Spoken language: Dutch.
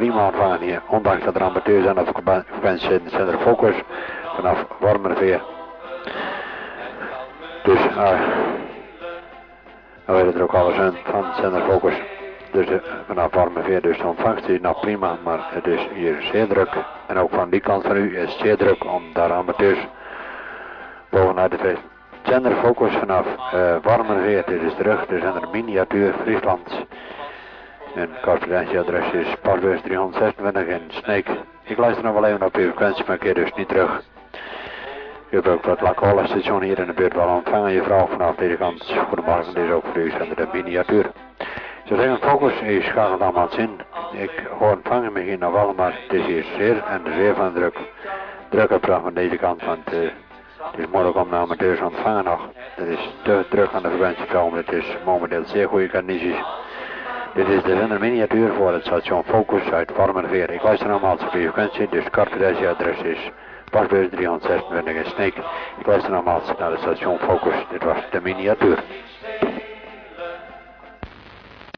prima ontvangen hier. Ondanks dat er amateurs aan de frequentie zitten, zijn er Focus vanaf Wormerveer. Dus dan weet er ook alles in van Zender Focus. Dus vanaf Wormerveer, dus de ontvangst is nog prima, maar het is hier zeer druk. En ook van die kant van u is het zeer druk om daar amateurs bovenuit te feesten. Zender Focus vanaf Wormerveer, dit is terug, de zender Miniatuur Friesland. En correspondentieadres is Pasbeurs 326 in Sneek. Ik luister nog wel even op uw frequentie, maar ik keer dus niet terug. U hebt ook dat Lacola station hier in de buurt wel ontvangen, je vrouw vanaf deze kant. Goedemorgen, dit is ook voor u zender de Miniatuur. Zo zeggen Focus, je schakelt allemaal in. Ik hoor ontvangen misschien nog wel, maar het is hier zeer van druk. Druk op van deze kant, want het is moeilijk om de amateurs te ontvangen nog. Het is te druk aan de frequentieveld, het is momenteel zeer goede condities. Dit is de zender Miniatuur voor het station Focus uit Wormerveer. Ik luister nogmaals op uw frequentie, dus adres is Pasbeurs 326 in Sneek. Ik luister nogmaals naar het station Focus. Dit was de Miniatuur.